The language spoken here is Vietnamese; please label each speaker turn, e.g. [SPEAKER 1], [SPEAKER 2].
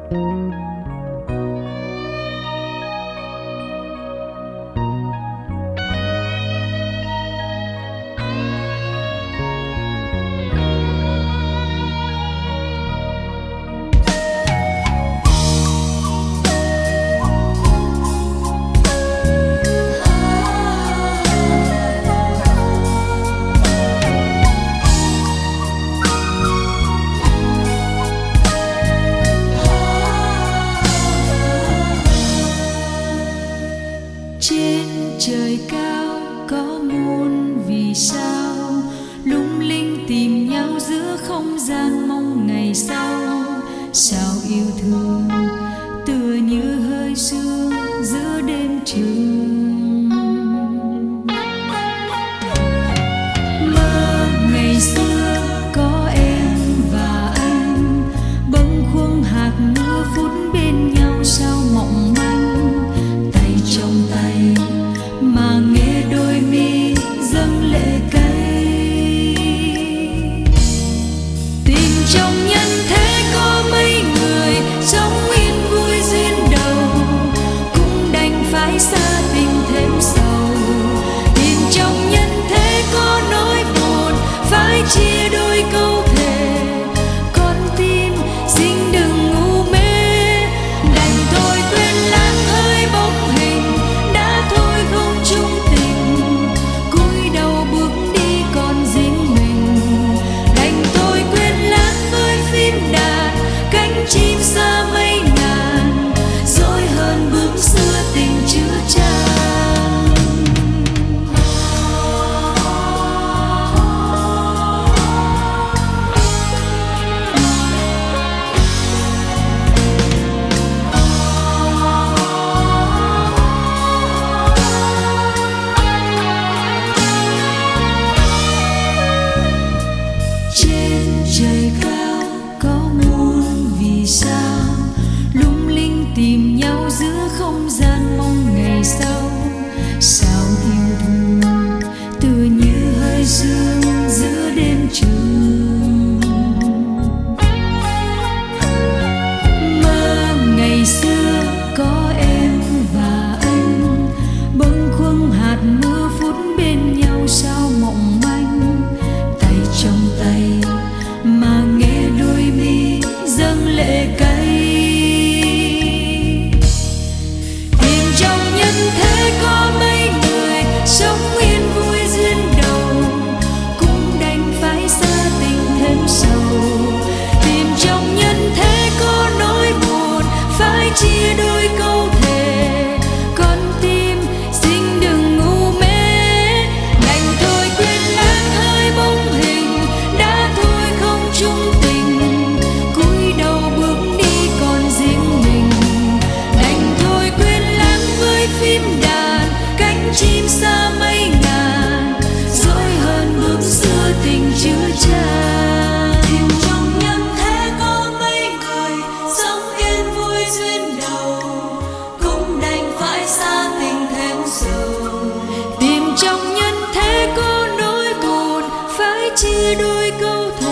[SPEAKER 1] Trời cao có muôn vì sao lung linh tìm nhau giữa không gian mong ngày sau. Sao yêu thương tựa như hơi sương giữa đêm trường. Mơ ngày xưa có em và anh bâng khuâng hạt mưa phút bên nhau sao mộng manh. Tay trong tay mà nghe đôi mi dâng lệ cay. Tìm trong nhân thế có mấy người sống yên vui duyên đầu, cũng đành phải xa tình thêm sầu. Tìm trong nhân thế có nỗi buồn phải chia đôi câu thề. Con tim xin đừng ngu mê, đành thôi quên lãng hơi bóng hình đã thôi không chung tình. Cúi đầu bước đi còn riêng mình, đành thôi quên lãng với phim đàn cánh chim xa mây ngàn. Dối hơn bước xưa tình chứa chan. Trên trời cao có muôn vì sao lung linh tìm nhau giữa không gian mong ngày sau. Sao yêu thương tựa như hơi sương giữa đêm trường. Mơ ngày xưa có em và anh bâng khuâng hạt mưa phút bên nhau sao mộng manh. Tay trong tay mà nghe đôi mi dâng lệ cay. Tìm trong nhân thế có mấy người sống yên vui duyên đầu, cũng đành phải xa tình thêm sầu. Tìm trong nhân thế có nỗi buồn phải chia đôi câu thề. Con tim xin đừng ngu mê, đành thôi quên lãng hơi bóng hình đã thôi không chung tình. Cúi đầu bước đi còn riêng mình, đành thôi quên lãng với phim đàn cánh chim xa mây ngàn. Dối hơn bước xưa tình chứa chan. Tìm trong nhân thế có mấy người sống yên vui duyên đầu, cũng đành phải xa tình thêm sầu. Tìm trong nhân thế có nỗi buồn phải chia đôi câu thề.